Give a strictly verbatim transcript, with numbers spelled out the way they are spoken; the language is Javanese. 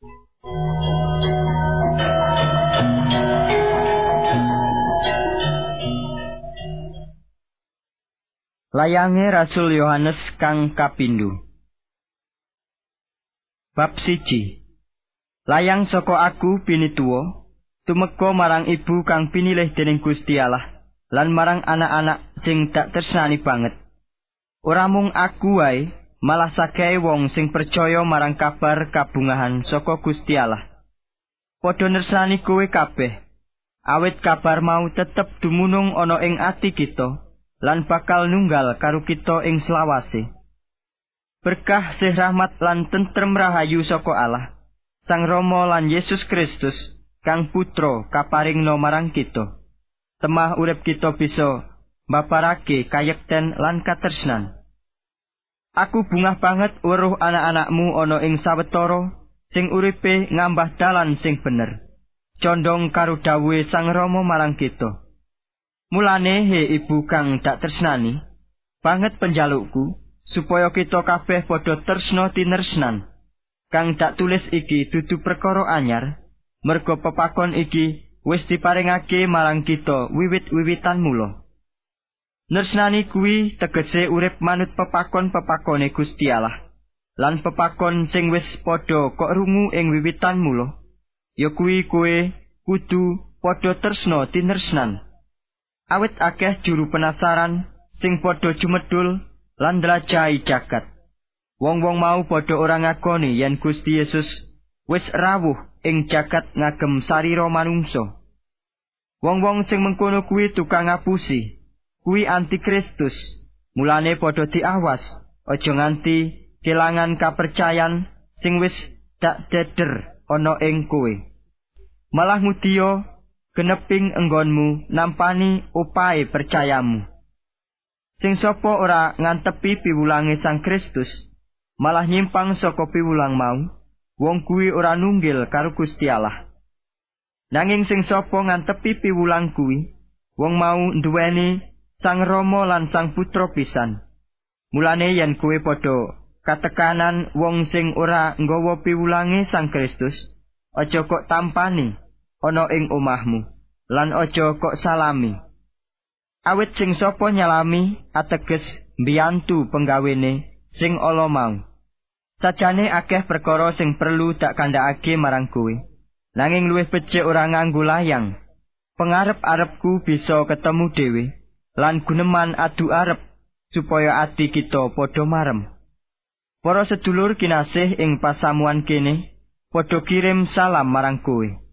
Layange Rasul Yohanes kang kapindho. Bab siji. Layang saka aku pinituwa tumeka marang ibu kang pinilih dening Gusti Allah lan marang anak-anak sing tak tresnani banget. Ora mung aku wae, malah sakehe wong sing percaya marang kabar kabungahan saka Gusti Allah. Padha nersani kowe kabeh, awit kabar mau tetep dumunung ana ing ati kita. Lan bakal nunggal karo kita ing selawase. Berkah sih rahmat lan tentrem rahayu saka Allah, Sang Rama lan Yesus Kristus, kang putra kaparingna marang kita. Temah urip kita bisa mbabarake kayekten lan katresnan. Aku bungah banget weruh anak-anakmu ana ing sawetara sing uripe ngambah dalan sing bener, condong karo dawuhe Sang Rama marang kita. Mulane he ibu kang dak tresnani, banget penjalukku supaya kita kabeh padha tresna tinresnan. Kang dak tulis iki dudu perkara anyar, merga pepakon iki wis diparingake marang kita wiwit-wiwitan mula. Tresnani kuwi tegese urip manut pepakon-pepakone Gusti Allah, lan pepakon sing wis padha kok rungu ing wiwitan mula, ya kuwi kowe kudu padha tresna tinresnan. Awit akeh juru penasaran sing padha jumedul lan ndrajahi jagat. Wong-wong mau padha ora ngakoni yen Gusti Yesus wis rawuh ing jagat ngagem sarira manungsa. Wong-wong sing mengkono kuwi tukang ngapusi, kuwi antikristus. Mulane padha diawas, aja nganti kelangan kapercayan sing wis dak deder ana ing kowe. Malah ngudiya geneping enggonmu nampani upahe percayamu. Sing sapa ora ngantepi piwulange Sang Kristus, malah nyimpang saka piwulang mau, wong kuwi ora nunggil karo Gusti Allah. Nanging sing sapa ngantepi piwulang kuwi, wong mau nduweni Sang Rama lan Sang Putra pisan. Mulane yen kowe padha katekanan wong sing ora nggawa piwulange Sang Kristus, aja kok tampani ana ing omahmu, lan aja kok salami. Awit sing sapa nyalami ateges mbiyantu penggawene sing ala mau. Sajane akeh perkara sing perlu tak kandhakake marang kowe, nanging luwih becik ora nganggo layang. Pengarep-arepku bisa ketemu dhewe, lan guneman adu arep supaya ati kita padha marem. Para sedulur kinasih ing pasamuan kene, padha kirim salam marang kowe.